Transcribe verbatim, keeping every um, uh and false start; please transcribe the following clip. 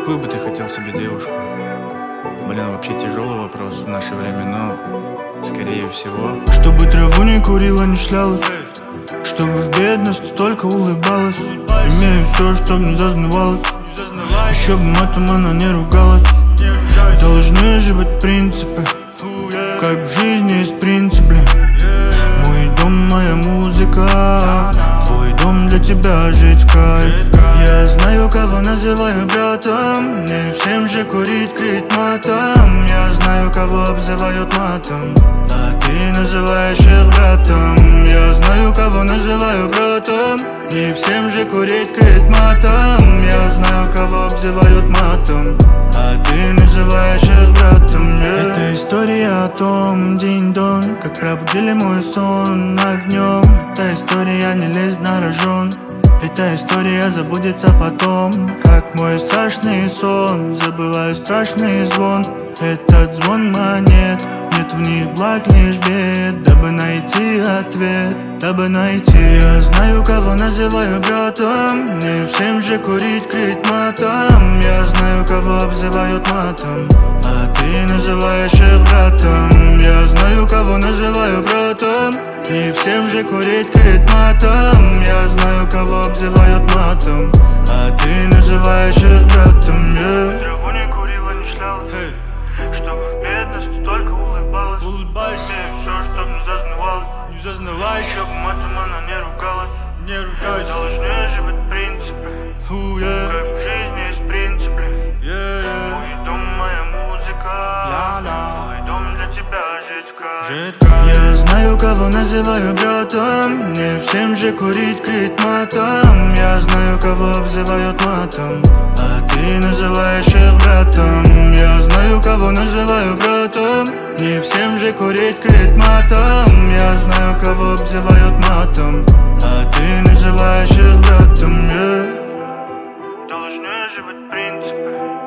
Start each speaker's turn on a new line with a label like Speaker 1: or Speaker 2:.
Speaker 1: Какую бы ты хотел себе девушку? Блин, вообще тяжелый вопрос в наше время, но скорее всего
Speaker 2: чтобы траву не курила, не шлялась, чтобы в бедности только улыбалась. Имею все, чтоб не зазнавалась, еще бы матом она не ругалась. Должны же быть принципы, как в жизни есть принципы. Мой дом, моя музыка, твой дом, для тебя жить кайф. Я знаю, кого называю братом, не всем же курить крит матом. Я знаю, кого обзывают матом, а ты называешь их братом. Я знаю, кого называю братом, не всем же курить крит матом. Я знаю, кого обзывают матом, а ты называешь их братом. yeah. Это история о том, день-дон, как пробудили мой сон огнем. Эта история не лезет на рожон. Эта история забудется потом, как мой страшный сон. Забываю страшный звон. Этот звон монет, нет в них благ, лишь бед. Дабы найти ответ, дабы найти. Я знаю, кого называю братом, не всем же курить крит матом. Я знаю, кого обзывают матом, а ты называешь их братом. Я знаю, кого называю братом, не всем же курить крит матом. Я знаю, кого обзывают матом, а ты называешь их братом. yeah.
Speaker 3: Траву не курила, не шлялась, чтобы в бедности только улыбалась. Имею все, чтоб не зазнавалась,
Speaker 2: Не зазнавайся,
Speaker 3: еще бы матом она не ругалась.
Speaker 2: не ругайся.
Speaker 3: Должны же быть принципы,
Speaker 2: Ooh, yeah.
Speaker 3: как в жизни есть принципы.
Speaker 2: Yeah, yeah.
Speaker 3: Мой дом, моя музыка,
Speaker 2: Ла-ла.
Speaker 3: твой дом, для тебя жить кайф.
Speaker 2: Жить кайф. Я знаю, кого называю братом, не всем же курить крит матом. Я знаю, кого обзывают матом, а ты называешь их братом. Я знаю, кого называю братом, не всем же курить крит матом. Я знаю, кого обзывают матом, а ты называешь их братом. yeah.
Speaker 3: Должны же быть принципы,